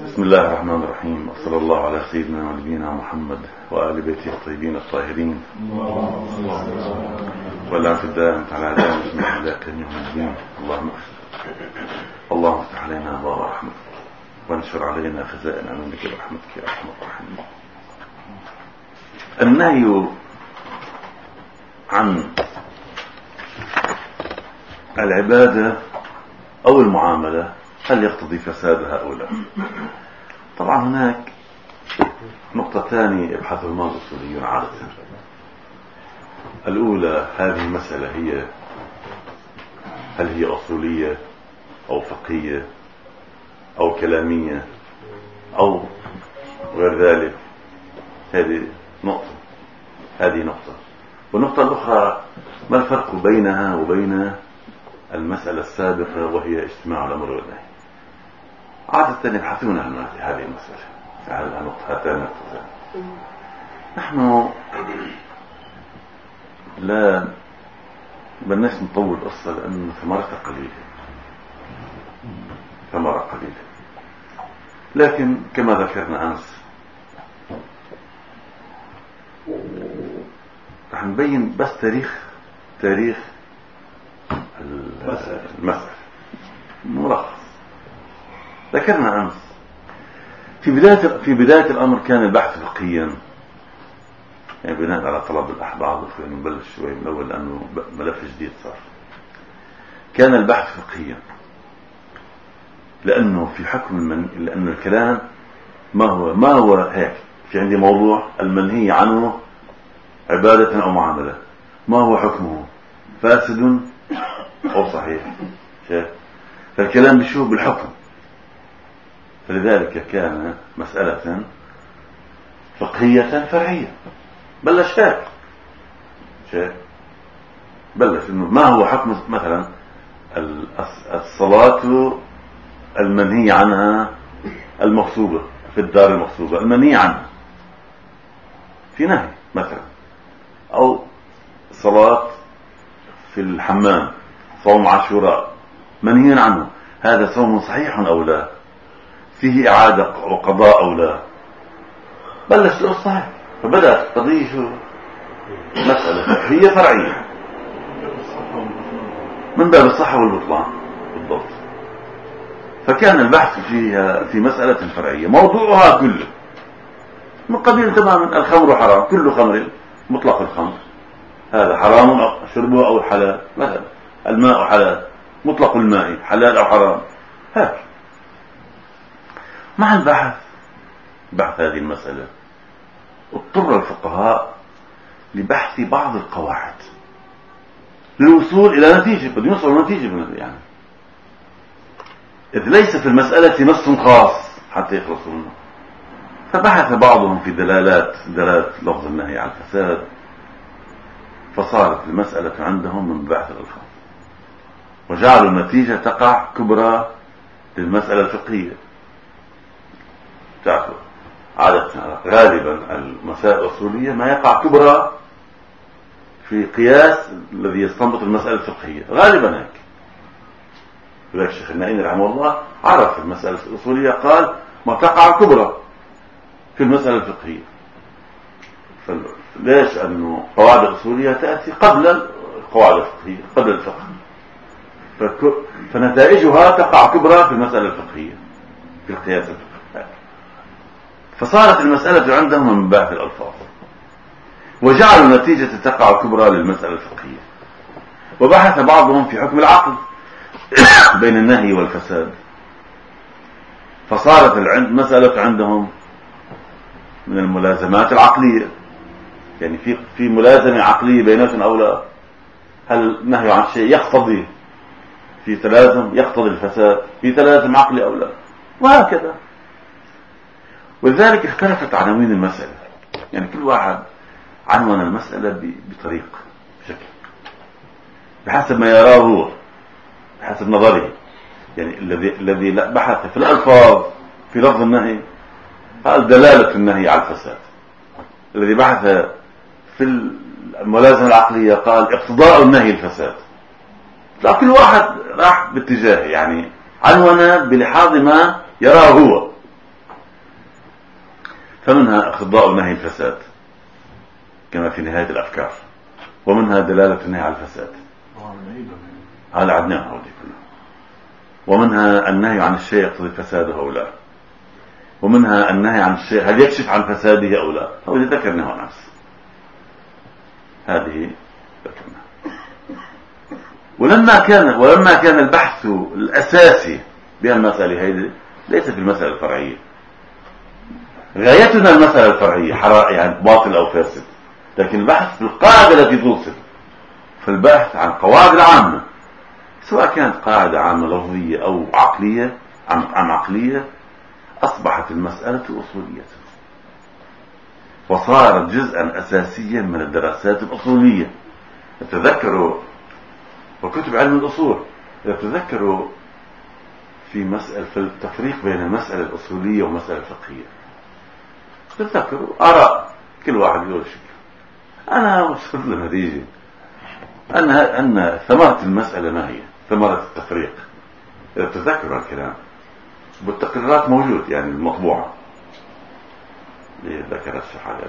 بسم الله الرحمن الرحيم، وصلى الله على سيدنا ونبينا محمد وآل بيته الطيبين الطاهرين واللعنة الدائمة على أعدائنا من أهلاك يوم الدين. اللهم افتح علينا أبواب رحمتك وانشر علينا خزائن أمانك برحمتك يا أرحم الراحمين. النهي عن العبادة أو المعاملة هل يقتضي فسادها أو لا؟ طبعا هناك نقطتان يبحثهما الأصوليون عادة. الأولى، هذه المسألة هل هي أصولية أو فقهية أو كلامية أو غير ذلك؟ هذه نقطة. والنقطة الأخرى، ما الفرق بينها وبين المسألة السابقة وهي اجتماع الأمر والنهي؟ عادة يبحثون عن هذه المسألة، هاتان النقطتان. نحن لا بدناش نطول القصة لأن ثمرتها قليلة، لكن كما ذكرنا أمس رح نبين بس تاريخ المسألة ملخص. ذكرنا أمس في بداية الأمر كان البحث فقهيا، يعني بناء على طلب الأحباب. نبلش شوي من أول لأنه ملف جديد صار. كان البحث فقهيا لأنه في حكم لأن الكلام ما هو هيك. في عندي موضوع المنهي عنه عبادة أو معاملة، ما هو حكمه؟ فاسد أو صحيح؟ فالكلام بشو بالحكم. فلذلك كان مسألة فقهية فرعية. بلش إنه ما هو حكم مثلا الصلاة المنهي عنها المغصوبة في الدار المغصوبة، المنهي عنها في نهي مثلا، أو صلاة في الحمام، صوم عاشوراء منهي عنه، هذا صوم صحيح أو لا؟ فيه إعادة وقضاء أو لا؟ بلش القصة. فبدأت قضية مسألة هي فرعية من باب الصحة والبطلان بالضبط. فكان البحث فيها في مسألة فرعية موضوعها كله من قبيل تماما الخمر حرام، كل خمر مطلق الخمر هذا حرام أو شربه أو حلال. مثلا الماء حلال، مطلق الماء حلال أو حرام. هيك مع بحث هذه المسألة اضطر الفقهاء لبحث بعض القواعد للوصول إلى نتيجة. قد يوصلوا نتيجة يعني إذ ليس في المسألة نص خاص حتى يخلصوا منه. فبحث بعضهم في دلالة لفظ النهي عن الفساد، فصارت المسألة عندهم من بحث الألفاظ، وجعلوا النتيجة تقع كبرى للمسألة الفقهية. تعرفوا عادة غالبا المسائل الأصولية ما يقع كبرى في قياس الذي يستنبط المسألة الفقهية، غالبا هيك. ولذلك الشيخ النائين رحمه الله عرف المسألة الأصولية، قال ما تقع كبرى في المسألة الفقهية. ليش؟ أنه قواعد الأصولية تأتي قبل القواعد الفقهية، قبل الفقه، فنتائجها تقع كبرى في المسألة الفقهية في القياس الفقهي. فصارت المسألة عندهم من بحث الألفاظ، وجعلوا النتيجة تقع كبرى للمسألة الفقهية. وبحث بعضهم في حكم العقل بين النهي والفساد، فصارت المسألة عندهم من الملازمات العقلية. يعني في ملازمة عقلية بيناتهم أو لا؟ هل النهي عن شيء يقتضي في تلازم يقتضي الفساد، في تلازم عقلي أو لا؟ وهكذا. ولذلك اختلفت عناوين المسألة، يعني كل واحد عنوان المسألة بشكل بحسب ما يراه هو، بحسب نظره. يعني الذي بحث في الألفاظ في لفظ النهي قال دلالة النهي على الفساد، الذي بحث في الملازمة العقلية قال اقتضاء النهي الفساد. لا، كل واحد راح باتجاه، يعني عنوان بلحاظ ما يراه هو. فمنها اقتضاء نهي الفساد كما في نهاية الأفكار، ومنها دلالة النهي على الفساد هذا عدناها ودي كلها، ومنها النهي عن الشيء يقتضي فساده أو لا، ومنها النهي عن الشيء هل يكشف عن فساده أو لا، هو اللي ذكرناه نفس هذه ذكرنا. ولما كان البحث الأساسي بهالمسألة هذه ليست المسألة الفرعية، غايتنا المسألة الفرعية يعني باطل أو فاسد، لكن البحث في القاعدة التي توصل، في البحث عن قواعد العامة، سواء كانت قاعدة عامة لفظية أو عقلية عن عقلية، أصبحت المسألة أصولية وصارت جزءا أساسيا من الدراسات الأصولية. تذكروا وكتب علم الأصول، تذكروا في التفريق بين المسألة الأصولية والمسألة الفقهية، تذكروا آراء كل واحد يقول شيء. أنا وصلت للنتيجة أن ثمرة المسألة ما هي ثمرة التفريق. تذكروا الكلام والتقريرات موجود يعني المطبوعة ذكر الشيخ علي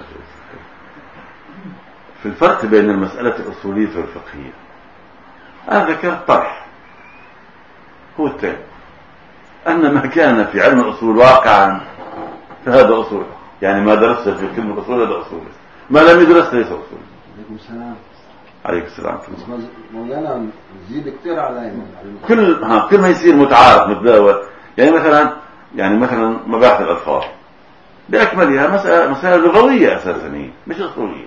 في الفرق بين المسألة الأصولية والفقهية. أنا ذكرت طرح هو التالي: أن ما كان في علم الأصول واقعا فهذا أصول، يعني ما درسته في كلمة الأصول هذا أصول، ما لم يدرس ليس أصول. عليكم السلام. عليكم السلام. مولانا نزيد كثير علينا كل ما يصير متعارف متداول، يعني مثلا مباحث الألفاظ بأكملها مسألة لغوية أساسا، هي مش أصولية.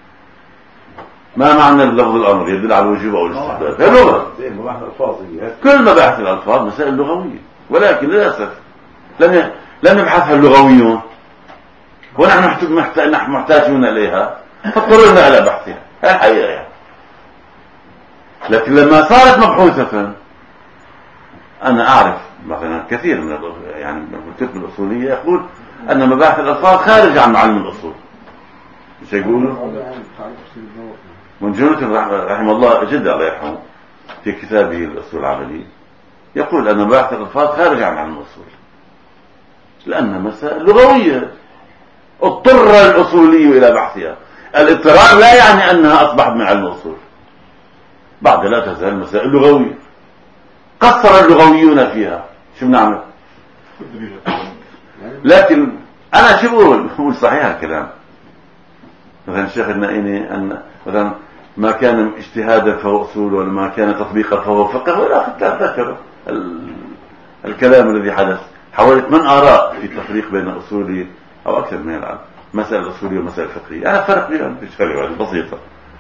ما معنى اللفظ الأمر يدل على الوجوب أو الاستحباب؟ هي لغة. كل مباحث الألفاظ مسائل لغوية، ولكن للأسف لم يبحثها اللغويون، ونحن محتاجون إليها فاضطررنا إلى بحثها. هي الحقيقة يعني. لكن لما صارت مبحوثة، أنا أعرف مثلا كثير من الكتب الأصولية يقول أن مباحث الألفاظ خارج عن علم الأصول. مش يقولوا من جنة رحمه الله جد الله يرحمه في كتابه الأصول العملي يقول أن مباحث الألفاظ خارج عن علم الأصول، لأنها مسائل لغوية اضطر الأصولي إلى بحثها. الاضطرار لا يعني أنها أصبحت من علم الأصول، بعد لا تزال مسائل لغوية قصر اللغويون فيها. شو بنعمل؟ لكن أنا شو بقول صحيح الكلام. مثلا الشيخ النائني أن مثلا ما كان اجتهادا فهو أصول، ولا ما كان تطبيقا فهو فقه، ولا أتذكر الكلام الذي حدث حوالي 8 آراء في التفريق بين الأصولي أو أكثر من العام مسألة الأصولية ومسألة الفقهية. أنا فرق بينهم في شغلة بسيطة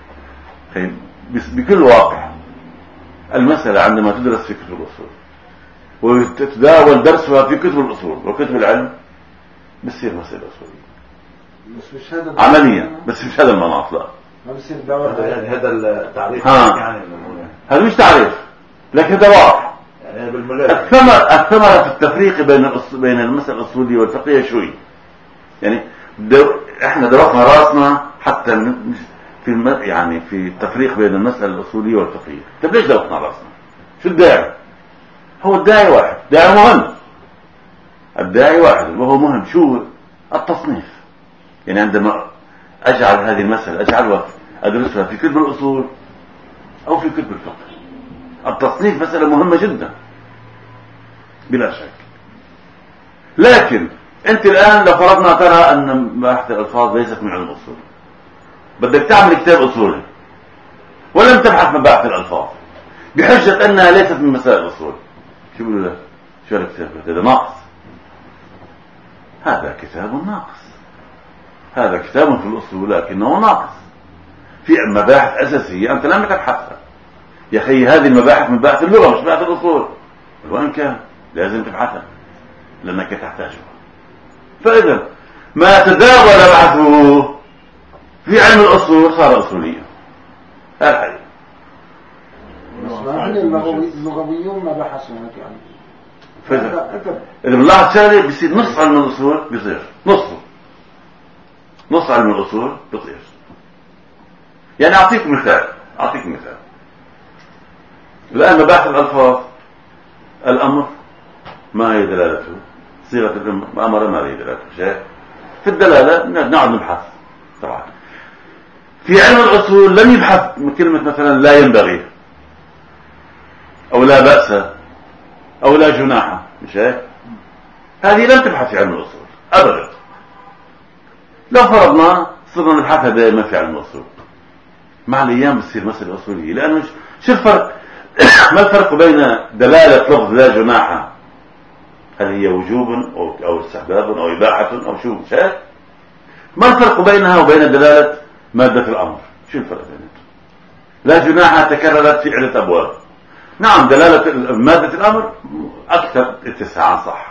بكل واقع. المسألة عندما تدرس في كتب الأصول وتتداول درسها في كتب الأصول وكتب العلم بتصير مسألة أصولية عمليا، بس مش هذا المناط. لا ما بصير دور هذا التعريف يعني هذا مش تعريف، لكن هذا واضح. يعني الثمرة في التفريق بين المسألة الأصولية والفقهية شوي. يعني احنا درسنا راسنا حتى في التفريق بين المسألة الأصولية والفقهية. طيب ليش درسنا راسنا؟ شو الداعي؟ هو الداعي واحد، داعي مهم. الداعي واحد وهو مهم. شو التصنيف؟ يعني عندما أجعل هذه المسألة أدرسها في كتب الأصول أو في كتب الفقه، التصنيف مسألة مهمة جدا بلا شك. لكن أنت الآن لو فرضنا ترى أن مباحث الألفاظ ليست من علم الأصول، بدك تعمل كتاب أصولي ولم تبحث مباحث الألفاظ بحجة أنها ليست من مسائل الأصول، شو بيقولوا لك؟ شو الكتاب هذا ناقص. هذا كتاب ناقص، هذا كتاب في الأصول لكنه ناقص في مباحث أساسية أنت لم تبحثها. يا أخي هذه المباحث من مباحث اللغة مش مباحث الأصول، وإن كان لازم تبحثها لأنك تحتاجها. فإذا ما تداول بحثه في علم الأصول صار أصوليا. هذا حقيقي. اللغويون ما بحثوا هيك يعني. فإذا بنلاحظ شغله بيصير نص علم الأصول بيصير نص علم الأصول بيصير. يعني أعطيك مثال. الآن مباحث الألفاظ، الأمر ما هي دلالته؟ صيغة الأمر ما هي دلالته؟ شيء في الدلالة نقعد نبحث. طبعا في علم الأصول لم يبحث من كلمة مثلا لا ينبغي أو لا بأس أو لا جناح، مش هيك؟ هذه لم تبحث في علم الأصول أبدا. لو فرضنا صرنا نبحثها دائما في علم الأصول، مع الأيام بتصير مسألة أصولية. لأنه شو الفرق؟ ما الفرق بين دلالة لفظ لا جناح، هل هي وجوب أو استحباب أو إباحة أو شو شيء؟ ما الفرق بينها وبين دلالة مادة الأمر؟ شو الفرق بينها؟ لا جناح تكررت في عدة أبواب. نعم دلالة مادة الأمر أكثر اتساعا صح،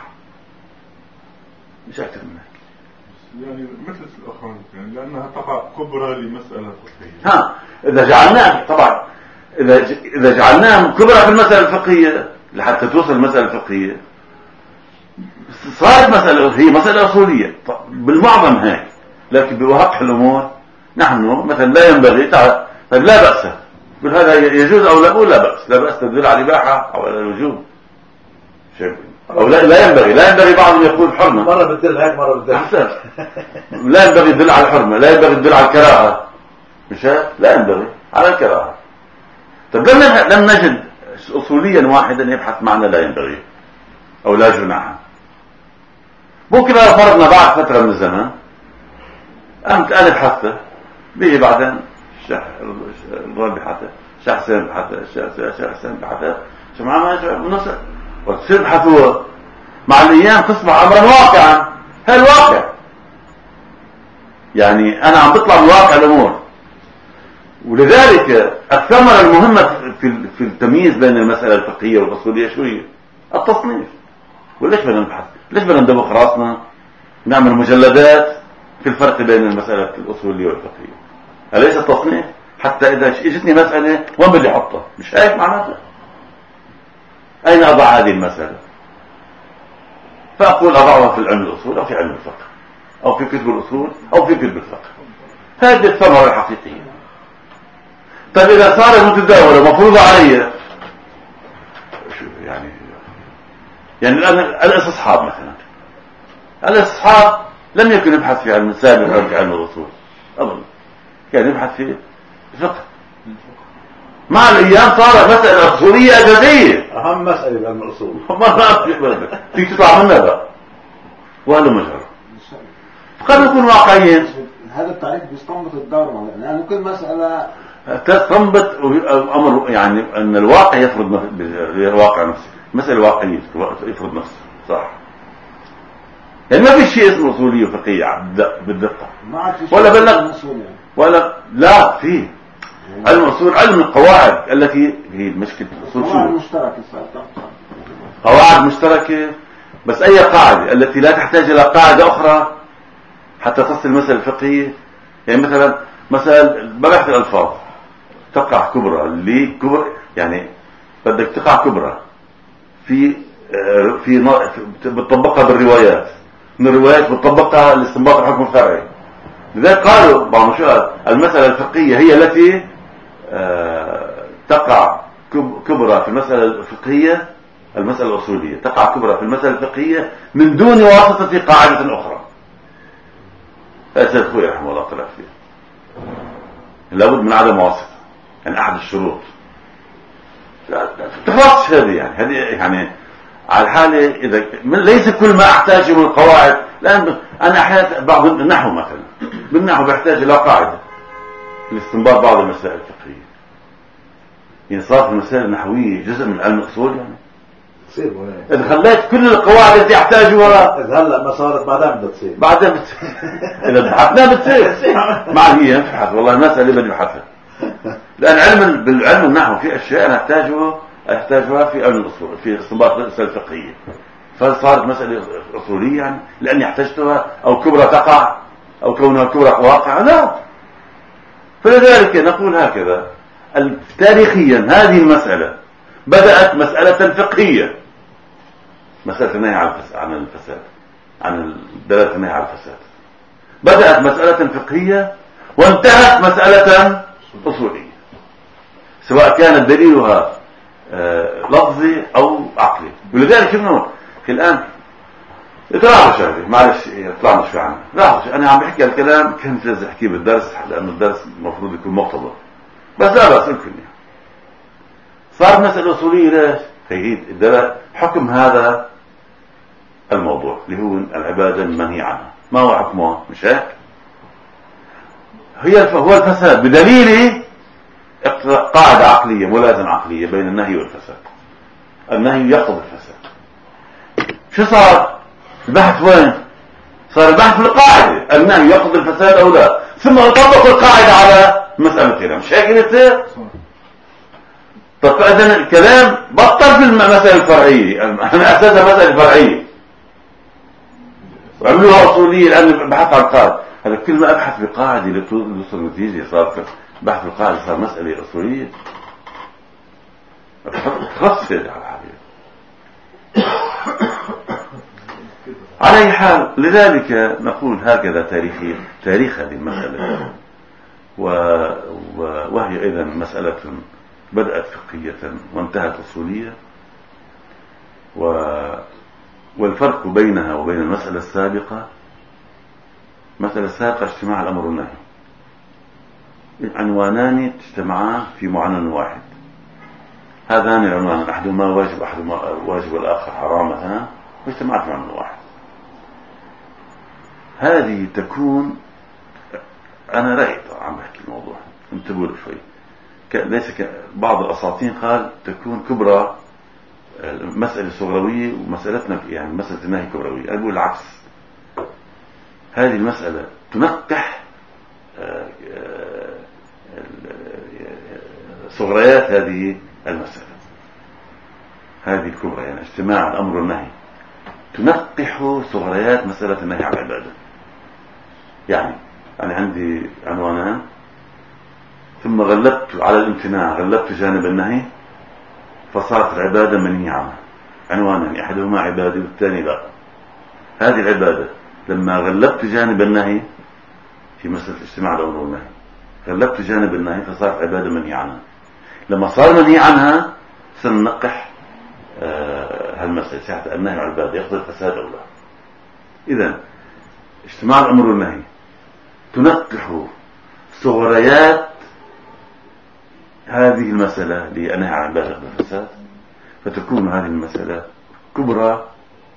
مش أكثر من هيك. يعني مثل الأخرى يعني لأنها تقع كبرى لمسألة فقهية. إذا جعلناها طبعا إذا جعلناها كبرى في المسألة الفقهية لحتى توصل المسألة الفقهية صارت مسألة، هي مسألة أصولية بالمعظم هيك. لكن بواقع الأمور نحن مثلا لا ينبغي طيب لا بأس، هذا يجوز أو لا أقول لا بأس. لا بأس تدل على الإباحة أو على الوجوب أو لا ينبغي بعضهم يقول حرمة، مرة بتدل هيك مرة بتدل لا ينبغي يدل على الحرمة، لا ينبغي يدل على الكراهة، مش هيك؟ لا ينبغي على الكراهة. طب لم نجد أصوليا واحدا يبحث معنى لا ينبغي أو لا جناح. ممكن لو فرضنا بعد فترة من الزمان قمت أنا بحثه بيجي بعدين الرب بحثه، شيخ حسين بحثه، شيخ حسين بحثه، جماعة ونصر وتصير بحثوها. مع الأيام تصبح أمرا واقعا. هذا الواقع يعني أنا عم بطلع من واقع الأمور. ولذلك الثمرة المهمة في التمييز بين المسألة الفقهية والأصولية شو هي؟ التصنيف. وليش بدنا نبحث؟ ليش بدنا ندوخ راسنا نعمل مجلدات في الفرق بين المسألة الأصولية والفقهية؟ أليس التصنيف؟ حتى إذا اجتني مسألة وين بدي أحطها؟ مش هيك معناتها؟ أين أضع هذه المسألة؟ فأقول أضعها في علم الأصول أو في علم الفقه أو في كتب الأصول أو في كتب الفقه. هذه الثمرة الحقيقية. طيب إذا صارت متداولة مفروضة علي يعني الآن الاستصحاب مثلا، الاستصحاب لم يكن يبحث في علم سابق أو في علم الأصول أظن، كان يبحث في الفقه. مع الأيام صارت مسألة أصولية أساسية، أهم مسألة بعلم الأصول ما فيك تطلع منها بقى وهذا مجرد. قد نكون واقعيين. هذا التعريف بيستنبط الدور، لأن كل مسألة تستنبط أمر يعني أن الواقع يفرض الواقع نفسه. مسألة واقعية يفرض نفسه صح. يعني ما في شيء اسمه أصولية وفقهية بالدقة ولا بلغ ولا لا فيه. علم الأصول علم القواعد التي هي مشكلة الأصول. قواعد مشتركة، بس أي قاعدة التي لا تحتاج إلى قاعدة أخرى حتى تصل المسألة الفقهية. يعني مثلا ببحث الألفاظ تقع كبرى اللي كبرى، يعني بدك تقع كبرى في بتطبقها بالروايات، من الروايات بتطبقها لاستنباط الحكم الفرعي. لذلك قالوا بعض الشيوخ المسألة الفقهية هي التي تقع كبرى في المسألة الفقهية، المسألة الأصولية تقع كبرى في المسألة الفقهية من دون واسطة قاعدة أخرى. هذا سيد خوي رحمه الله طلع فيه لابد من عدم واسطة، يعني أحد الشروط. تخلصش هذه يعني على الحالة إذا ليس كل ما أحتاج من القواعد. لأن أنا أحيانا بعض النحو مثلا بالنحو بحتاج إلى قاعدة لاستنباط بعض المسائل الفقهية. يعني صارت المسائل النحوية جزء من علم الأصول. يعني إذا خليت كل القواعد التي أحتاجها إذا هلأ ما صارت بعدين بتصير إذا بحثنا بتصير مع هي نبحث والله المسألة اللي بدي بحثها. لأن بالعلم النحو في أشياء أنا أحتاجها في علم الأصول في استنباط المسائل الفقهية، فصارت مسألة أصولية يعني لأني احتجتها أو كبرى تقع أو كونها كبرى واقع. لا، فلذلك نقول هكذا تاريخيا هذه المسألة بدأت مسألة فقهية، مسألة النهي عن الفساد، عن دلالة النهي عن الفساد. بدأت مسألة فقهية وانتهت مسألة أصولية، سواء كانت دليلها لفظي أو عقلي. ولذلك الآن اتراحوا شغلي معلش طلعنا شوي عنه. راحوا انا عم بحكي الكلام كنت لازم احكيه بالدرس لانه الدرس المفروض يكون مقتضب، بس لا بس يمكن صار مسألة أصولية. ليش؟ هي حكم هذا الموضوع اللي هو العبادة المنهي عنها، ما هو حكمه؟ مش هيك؟ هو الفساد بدليل قاعدة عقلية ملازمة عقلية بين النهي والفساد. النهي يقتضي الفساد. شو صار؟ البحث وين؟ صار البحث في القاعدة، النهي يقتضي الفساد أو لا، ثم نطبق القاعدة على مسألة مش هيك يصير؟ طب فإذن الكلام بطل في المسألة الفرعية، أنا أساسها مسألة فرعية وعملوها أصولية لأن بحث عن قاعدة. هذا كل ما أبحث بقاعدة لتوصل نتيجة صار بحث في القاعدة صار مسألة أصولية تخصص على الحقيقة. على أي حال لذلك نقول هكذا تاريخ هذه المسألة وهي أيضا مسألة بدأت فقهية وانتهت أصولية، والفرق بينها وبين المسألة السابقة اجتماع الأمر والنهي، عنوانان تجتمعان في معنى واحد. هذان العنوان أحدهما واجب الآخر حرامتان واجتمعت في معنى واحد. هذه تكون أنا رأيت عم بحكي الموضوع انتبهوا شوي، ليس بعض الأساطين قال تكون كبرى مسألة صغروية ومسألتنا يعني مسألة النهي كبروية. أنا بقول العكس، هذه المسألة تنقح صغريات هذه المسألة، هذه الكبرى يعني اجتماع الأمر والنهي تنقح صغريات مسألة النهي عن العبادة. يعني أنا عندي عنوانان ثم غلبت على الامتناع، غلبت جانب النهي فصارت العبادة منهي عنها. عنوانان أحدهما عبادة والثاني لا. هذه العبادة لما غلبت جانب النهي في مسألة اجتماع الأمر والنهي، غلبت جانب النهي فصارت عبادة منهي عنها. لما صار منهي عنها سننقح هالمسألة ساعة النهي عن العبادة يقتضي الفساد أو لا. إذن اجتماع الأمر والنهي تنقح صغريات هذه المسألة لأنها عن العبادة والفساد، فتكون هذه المسألة كبرى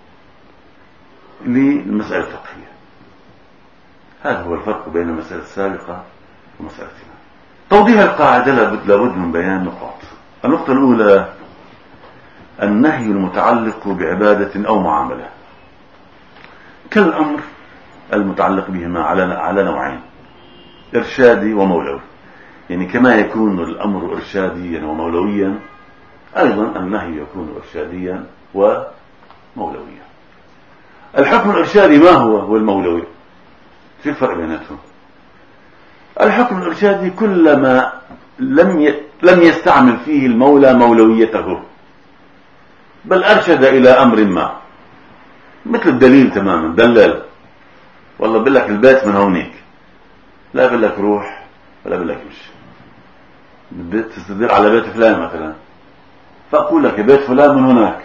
للمسألة الفقهية. هذا هو الفرق بين المسألة السابقة ومسألتنا. توضيح القاعدة لابد من بيان نقاط. النقطة الأولى النهي المتعلق بعبادة أو معاملة كالأمر المتعلق بهما على نوعين، إرشادي ومولوي. يعني كما يكون الأمر إرشاديا ومولويا أيضا النهي يكون إرشاديا ومولويا. الحكم الإرشادي ما هو والمولوي؟ شو الفرق بيناتهم؟ الحكم الإرشادي كلما لم يستعمل فيه المولى مولويته بل أرشد إلى أمر ما، مثل الدليل تماما. دلل والله بقول لك البيت من هونيك، لا بقول لك روح ولا بقول لك مش بدك تستدل على بيت فلان مثلا، فأقول لك بيت فلان من هناك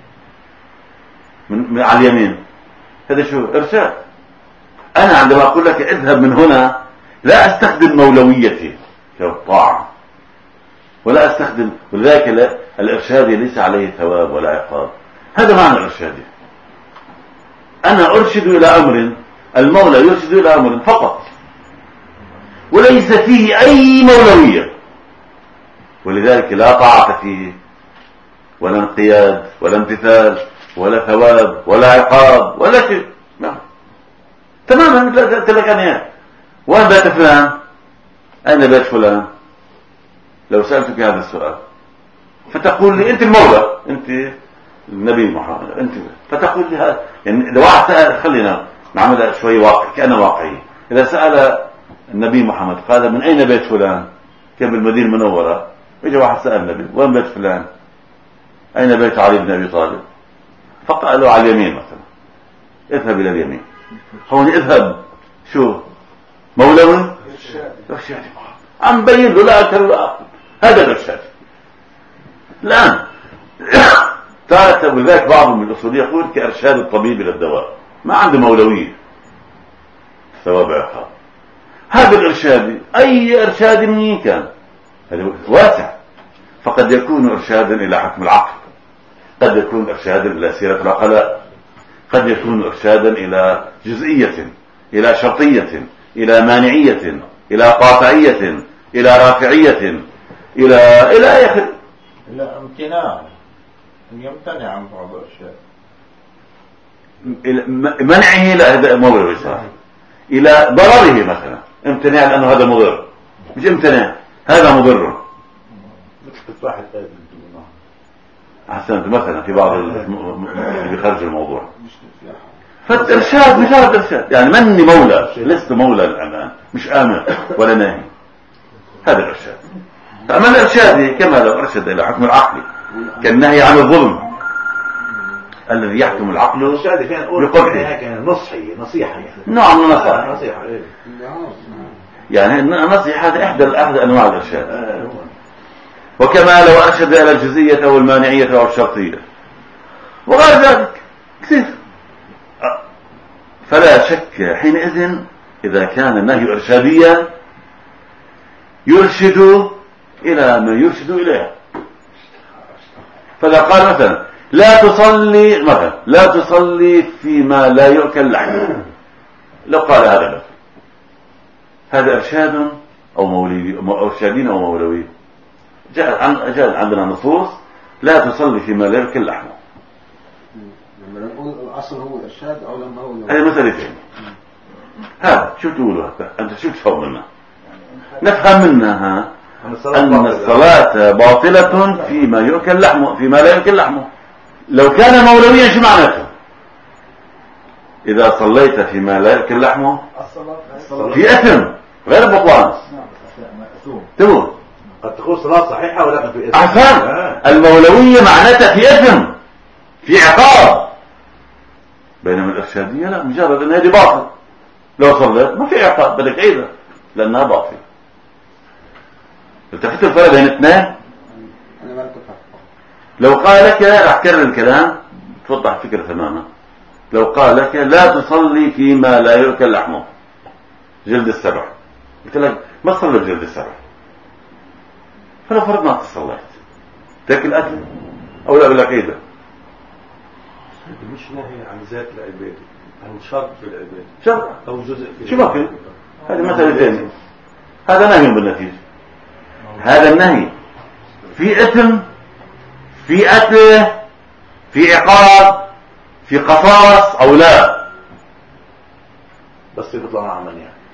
من على اليمين. هذا شو؟ إرشاد. أنا عندما أقول لك اذهب من هنا لا أستخدم مولويتي كالطاعة ولا أستخدم، ولذلك الإرشاد ليس عليه ثواب ولا عقاب. هذا معنى الإرشاد. أنا أرشد إلى أمر، المولى يرشد إلى أمر فقط وليس فيه أي مولوية، ولذلك لا طاعة فيه ولا انقياد ولا امتثال ولا ثواب ولا عقاب ولا شيء. تماما مثل قلت لك أنا وين بيت فلان؟ أين بيت فلان؟ لو سألتك هذا السؤال فتقول لي أنت المولى، أنت النبي محمد، أنت، فتقول لي هذا. يعني إذا واحد سأل، خلينا نعملها شوي واقع كأنه واقعي، إذا سأل النبي محمد قال من أين بيت فلان؟ كان بالمدينة المنورة، ويجي واحد سأل النبي وين بيت فلان؟ أين بيت علي بن أبي طالب؟ فقال له على اليمين مثلا، اذهب إلى اليمين. هون اذهب شو؟ مولوي؟ إرشادي. عم بين له لا أكل ولا أقل، هذا الإرشاد. الآن تعرف، ولذلك بعضهم من الأصول يقول كإرشاد الطبيب إلى الدواء. ما عنده مولوية، ثواب عقاب. هذا الإرشادي أي إرشاد منين كان هذا واسع، فقد يكون إرشادا إلى حكم العقل، قد يكون إرشادا إلى سيرة العقلاء، قد يكون إرشادا إلى جزئية، إلى شرطية، إلى مانعية، إلى قاطعية، إلى رافعية، إلى آخر، إلى امتناع أن يمتنع عن بعض الأشياء، منعه لا مولوي صار، إلى ضرره مثلا امتناع لأنه هذا مضر، مش امتناع هذا مضر. أحسنت مثلا في بعض اللي خارج الموضوع. فالإرشاد مجرد إرشاد، يعني مني مولى، لست مولى الآن، مش آمر ولا ناهي، هذا الإرشاد. فأما الإرشاد كما لو أرشد إلى حكم العقل كالنهي عن الظلم الذي يحكم العقل بقدره. نصيحة نعم نصيحة يعني النصيحة هذه إحدى أنواع الإرشاد. وكما لو أرشد إلى الجزئية أو المانعية أو الشرطية وغير ذلك كثير. فلا شك حينئذ إذا كان النهي إرشاديا يرشد إلى ما يرشد إليه. فإذا قال مثلا لا تصلي فيما لا يؤكل لحمه، لو قال هذا إرشاد أو مولوي، إرشادين أو مولوي. جاء عندنا نصوص لا تصلي فيما لا يؤكل لحمه. لما نقول الأصل هو الإرشاد أو لما هو هذه مسألتين. هذا شو تقولوا أنت شو تفهم منها؟ نفهم منها أن الصلاة باطلة فيما يؤكل لحمه، فيما لا يؤكل لحمه. لو كان مولويا شو معناته؟ إذا صليت فيما لا يؤكل لحمه في إثم غير بطلان. تقول قد تكون صلاة صحيحة ولكن في إثم. أحسن. المولوية معناتها في إثم، في عقاب. بينما الإرشادية لا، مجرد أن هذه باطل، لو صليت ما في عقاب، بدك عيدها لأنها باطل. التفت الفرق بين اثنين. لو قال لك راح كرر الكلام توضح الفكرة تماما. لو قال لك لا تصلي فيما لا يؤكل لحمه، جلد السبع، قلت لك ما تصلي بجلد السبع، فلو فرضنا انت صليت تاكل اكل او لا بالعقيده؟ مش نهي عن ذات العباده، عن شرط في العباده، شرط او جزء في شو ما في. هذه مسألة ثانية. هذا نهي بالنتيجة، هذا النهي في اثم، في قتل، في عقاب، في قصاص او لا، بس يطلع مع من يعني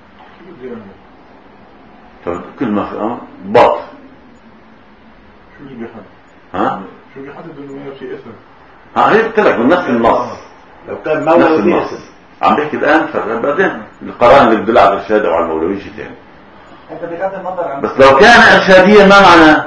كل ما في امر باطل. شو اللي بيحدد؟ شو بيحدد انه في اثم؟ هي قلت لك من نفس النص. لو كان مولوي في اسم عم بحكي الان، فبعدين القرآن اللي بدل على الارشاد او على المولوي شيء ثاني. بس لو كان ارشاديا ما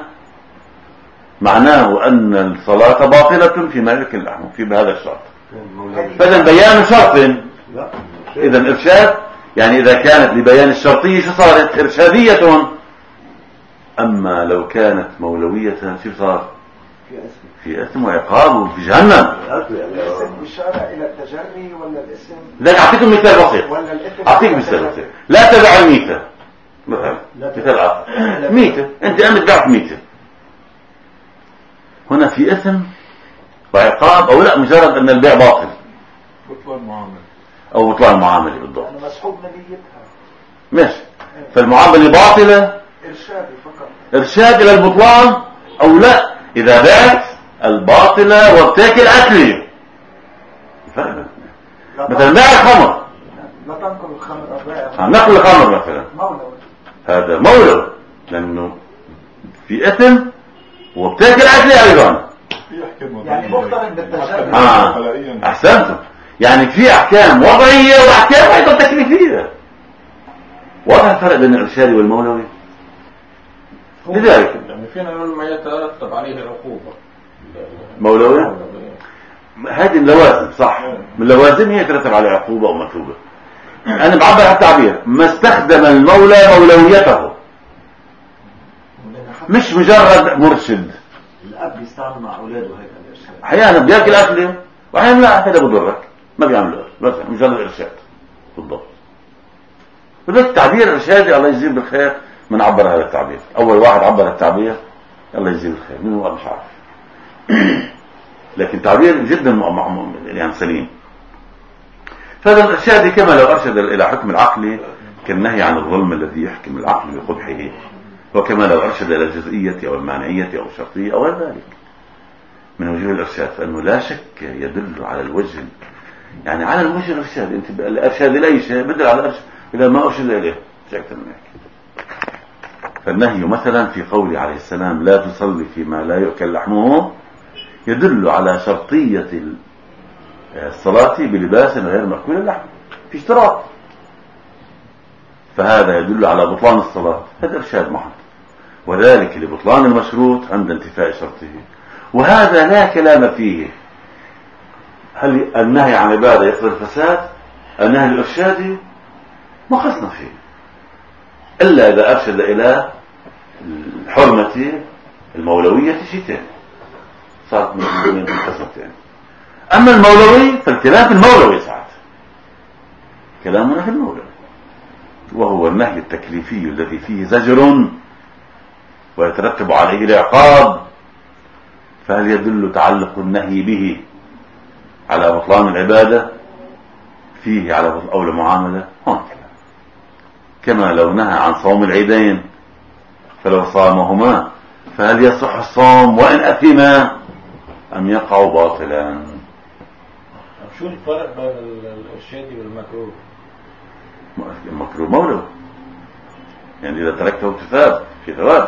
معناه ان الصلاة باطلة فيما يؤكل لحمه في بهذا الشرط. فاذا بيان شرط، اذا ارشاد يعني اذا كانت لبيان الشرطية شو صارت؟ ارشادية. اما لو كانت مولوية شو صار؟ في اثم وعقاب وفي جهنم. الاسم بالشارع الى التجري ولا الاسم؟ لك اعطيكم مثال بسيط. اعطيك مثال بسيط. لا تبع الميتة مثلا، مثال اخر، ميتة انت قامت بعت ميتة، هنا في اثم وعقاب او لا مجرد ان البيع باطل؟ بطلان معاملة او بطلان معاملة بالضبط. انا مسحوب نبيتها ماشي. فالمعاملة باطلة ارشادي فقط، ارشاد الى البطلان او لا. اذا بعت الباطلة وبتاكل اكلي، فرق. مثلا بيع الخمر، لا تنقل الخمر، نقل الخمر مثلا، مولوي، هذا مولوي لانه في اثم وبتاكل اكلي ايضا. يعني مقترن بالتجري. احسنتم. يعني في احكام وضعية واحكام ايضا تكليفية. واضح الفرق بين الارشادي والمولوي. لذلك يعني فينا نقول ما يترتب عليه العقوبة مولوي، هذه اللوازم صح، من اللوازم هي يترتب على عقوبة او مكتوبة. انا بعبر عن التعبير ما استخدم المولى مولويته، مش مجرد مرشد. الاب يستعمل مع اولاده هيك الارشاد، احيانا بياكل اكله واحيانا لا، هذا بضرك ما بيعمل بس مجرد إرشاد بالضبط. وده التعبير الإرشادي الله يجزيه بالخير من عبر هذا التعبير. أول واحد عبر التعبير الله يجزيه بالخير، مين هو مش عارف. لكن تعبير جدا يعني سليم. فهذا الإرشادي كما لو أرشد إلى حكم العقل كالنهي عن الظلم الذي يحكم العقل بقبحه، وكما لو أرشد إلى الجزئية أو المانعية أو الشرطية أو غير ذلك من وجوه الإرشاد، فإنه لا شك يدل على الوجه، يعني على الوجه الإرشاد. أنت الإرشاد إلى أي شيء بدل على الإرشاد إذا ما أرشد إليه شيء أكثر من هيك. فالنهي مثلا في قوله عليه السلام لا تصلي فيما لا يؤكل لحمه يدل على شرطية الصلاة بلباس غير مأكول اللحم، في اشتراط، فهذا يدل على بطلان الصلاة. هذا إرشاد محض، وذلك لبطلان المشروط عند انتفاء شرطه، وهذا لا كلام فيه. هل النهي عن عبادة يقتضي الفساد؟ النهي الإرشادي ما خصنا فيه إلا إذا أرشد إلى الحرمة المولوية شيئين صارت من قسمتين. أما المولوي فالكلام في المولوي ساعات، كلامنا في المولوي، وهو النهي التكليفي الذي فيه زجر ويترتب عليه العقاب. فهل يدل تعلق النهي به على بطلان العبادة فيه على أو المعاملة؟ كما لو نهى عن صوم العيدين فلو صامهما فهل يصح الصوم وإن أثما أم يقع باطلا؟ شو الفرق بين الإرشادي والمكروه؟ المكروه مولوي، يعني إذا تركته تثاب في ثواب.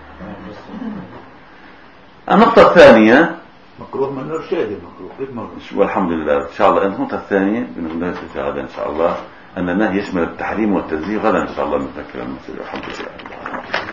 النقطة الثانية مكروه من الإرشادي، مكروه والحمد لله إن شاء الله. النقطة الثانية بالنسبة لهذا إن شاء الله أن النهي يشمل التحريم والتنزيه. غدا إن شاء الله نتذكر المسألة. الحمد لله.